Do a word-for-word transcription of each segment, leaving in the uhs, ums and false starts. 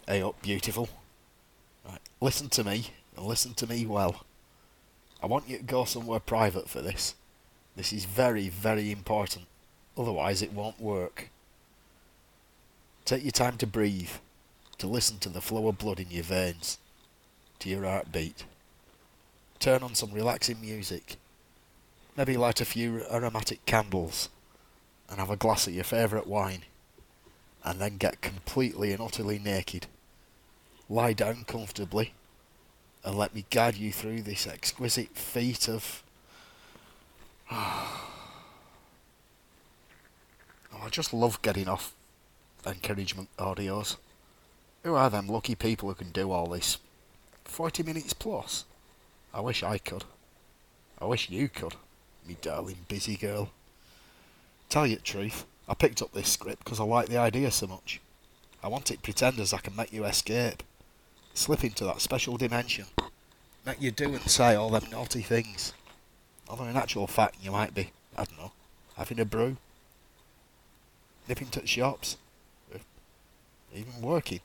Hey up, beautiful. Right, listen to me, and listen to me well. I want you to go somewhere private for this. This is very, very important. Otherwise it won't work. Take your time to breathe, to listen to the flow of blood in your veins, to your heartbeat. Turn on some relaxing music. Maybe light a few aromatic candles, and have a glass of your favourite wine. And then get completely and utterly naked. Lie down comfortably and let me guide you through this exquisite feat of... Oh, I just love getting off encouragement audios. Who are them lucky people who can do all this? forty minutes plus? I wish I could. I wish you could, me darling busy girl. Tell you the truth, I picked up this script because I like the idea so much. I want it pretenders I can make you escape. Slip into that special dimension. Make you do and say all them naughty things. Although in actual fact you might be, I don't know, having a brew. Nipping to the shops. Even working.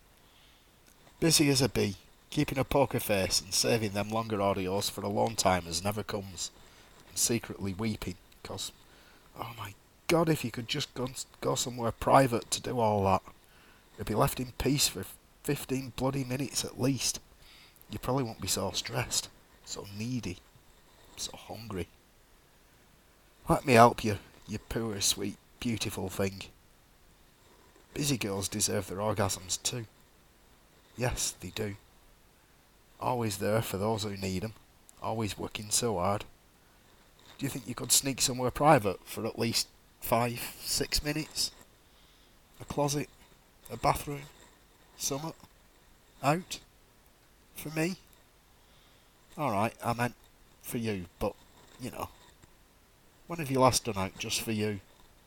Busy as a bee, keeping a poker face and saving them longer audios for a long time as never comes. And secretly weeping, cause, oh my god, if you could just go, go somewhere private to do all that. You'd be left in peace for fifteen bloody minutes at least. You probably won't be so stressed, so needy, so hungry. Let me help you, you poor, sweet, beautiful thing. Busy girls deserve their orgasms too. Yes, they do. Always there for those who need them. Always working so hard. Do you think you could sneak somewhere private for at least five, six minutes? A closet? A bathroom? Summit? Out? For me? Alright, I meant for you, but, you know. When have you last done out just for you?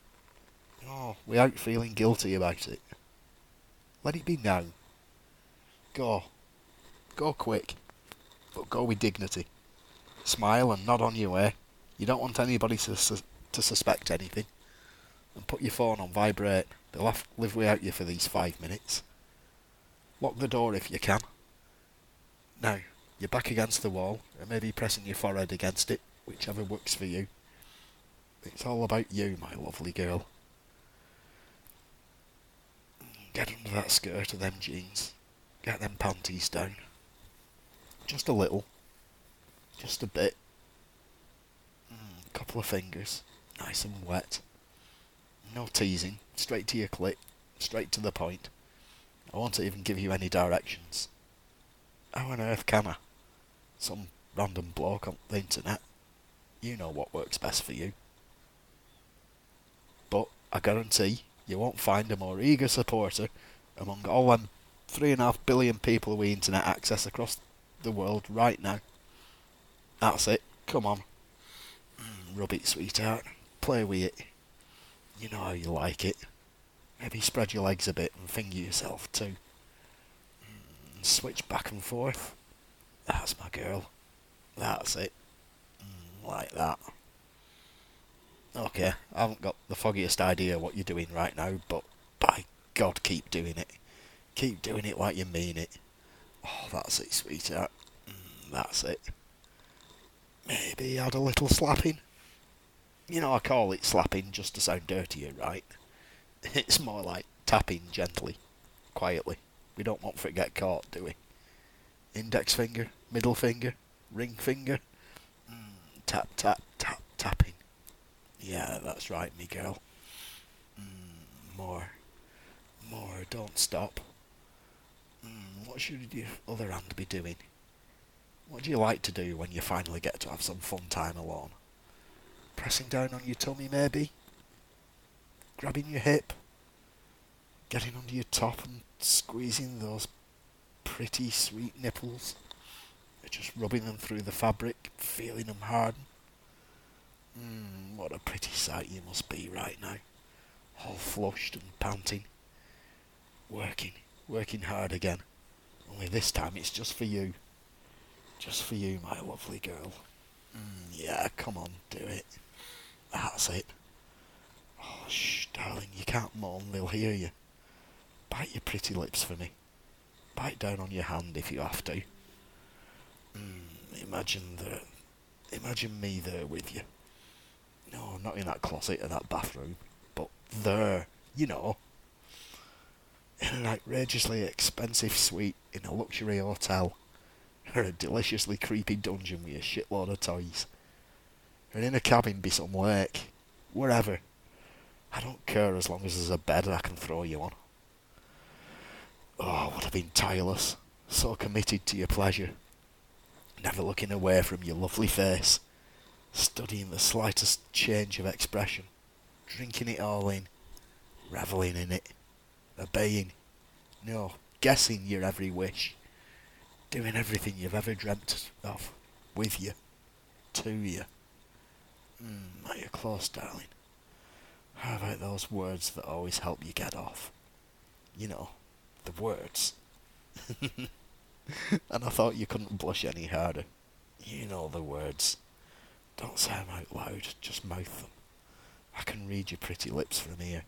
Oh, without feeling guilty about it. Let it be now. Go. Go quick. But go with dignity. Smile and nod on your way. You don't want anybody to, su to suspect anything. And put your phone on vibrate. They'll have to live without you for these five minutes. Lock the door if you can. Now, you're back against the wall, and maybe pressing your forehead against it, whichever works for you. It's all about you, my lovely girl. Get under that skirt of them jeans. Get them panties down. Just a little. Just a bit. Mm, couple of fingers. Nice and wet. No teasing. Straight to your clit. Straight to the point. I won't even give you any directions. How on earth can I? Some random bloke on the internet. You know what works best for you. But I guarantee you won't find a more eager supporter among all them three and a half billion people with internet access across the world right now. That's it. Come on. Mm, rub it, sweetheart. Play with it. You know how you like it. Maybe spread your legs a bit and finger yourself too. Mm, switch back and forth. That's my girl. That's it. Mm, like that. Okay, I haven't got the foggiest idea what you're doing right now, but by God, keep doing it. Keep doing it like you mean it. Oh, that's it, sweetheart. Mm, that's it. Maybe add a little slapping. You know, I call it slapping just to sound dirtier, right? It's more like tapping gently, quietly. We don't want for it to get caught, do we? Index finger, middle finger, ring finger. Mm, tap, tap, tap, tapping. Yeah, that's right, me girl. Mm, more. More, don't stop. Mm, what should your other hand be doing? What do you like to do when you finally get to have some fun time alone? Pressing down on your tummy, maybe? Grabbing your hip? Getting under your top and squeezing those pretty sweet nipples? Just rubbing them through the fabric, feeling them harden? Mmm, what a pretty sight you must be right now. All flushed and panting. Working, working hard again. Only this time it's just for you. Just for you, my lovely girl. Mm, yeah, come on, do it. That's it. Oh, shh, darling, you can't moan, they'll hear you. Bite your pretty lips for me. Bite down on your hand if you have to. Mm, imagine the, imagine me there with you. No, not in that closet or that bathroom, but there, you know. In an outrageously expensive suite in a luxury hotel, or a deliciously creepy dungeon with a shitload of toys, or in a cabin by some lake, wherever. I don't care as long as there's a bed I can throw you on. Oh, I would have been tireless, so committed to your pleasure, never looking away from your lovely face, studying the slightest change of expression, drinking it all in, revelling in it, obeying, no, guessing your every wish, doing everything you've ever dreamt of, with you, to you. Mm, are you close, darling? How about those words that always help you get off? You know, the words. And I thought you couldn't blush any harder. You know the words. Don't say them out loud, just mouth them. I can read your pretty lips from here.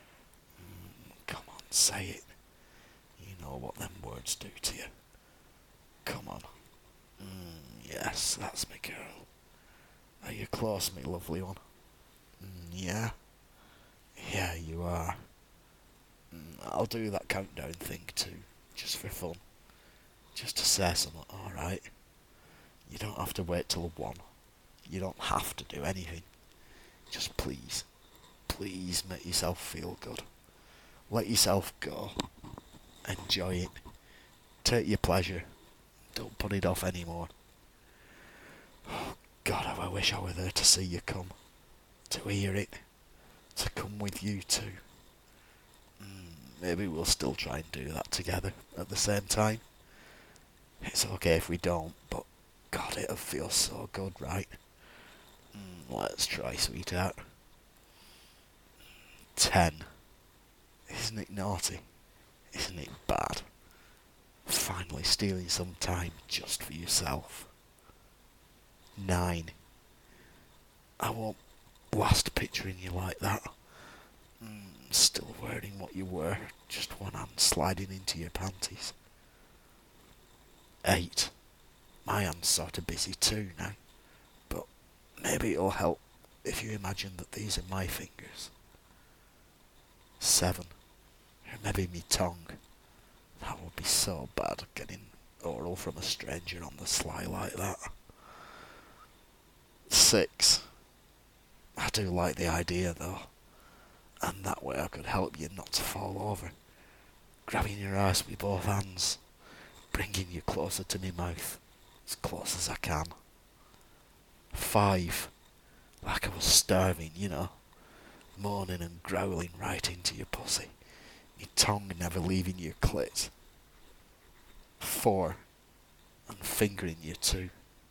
Mm, come on, say it. You know what them words do to you. Come on. Mm, yes, that's me girl. Are you close, me lovely one? Mm, yeah? Yeah, you are. Mm, I'll do that countdown thing too, just for fun. Just to say something, alright? You don't have to wait till one. You don't have to do anything. Just please, please make yourself feel good. Let yourself go. Enjoy it. Take your pleasure. Don't put it off anymore. Oh, God, how I wish I were there to see you come. To hear it. To come with you too. Mm, maybe we'll still try and do that together at the same time. It's okay if we don't, but God, it'll feel so good, right? Mm, let's try, sweetheart. Ten. Isn't it naughty? Isn't it bad? Finally stealing some time just for yourself. Nine. I won't blast picturing you like that. Mm, still wearing what you were, just one hand sliding into your panties. Eight. My hand's sort of busy too now, but maybe it'll help if you imagine that these are my fingers. Seven. Or maybe me tongue. That would be so bad, getting oral from a stranger on the sly like that. Six. I do like the idea though, and that way I could help you not to fall over, grabbing your ass with both hands, bringing you closer to me mouth, as close as I can. Five. Like I was starving, you know, moaning and growling right into your pussy, your tongue never leaving your clit. Four. And fingering you too.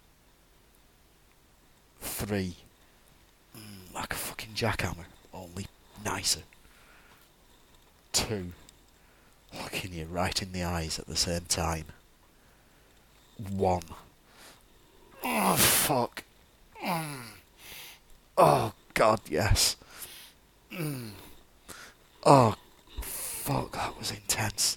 Three. Mm, like a fucking jackhammer, only nicer. Two. Looking you right in the eyes at the same time. One. Oh, fuck. Mm. Oh, God, yes. Mm. Oh, fuck, that was intense.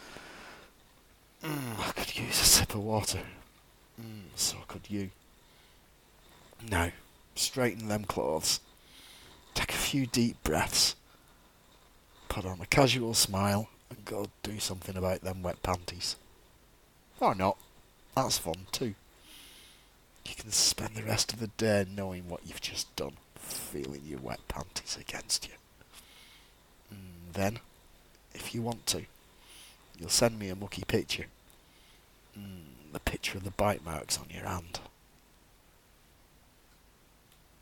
Mm, I could use a sip of water. Mm, so could you. Now, straighten them clothes. Take a few deep breaths. Put on a casual smile and go do something about them wet panties. Or not. That's fun too. You can spend the rest of the day knowing what you've just done, feeling your wet panties against you. And then, if you want to, you'll send me a mucky picture. Mm, the picture of the bite marks on your hand.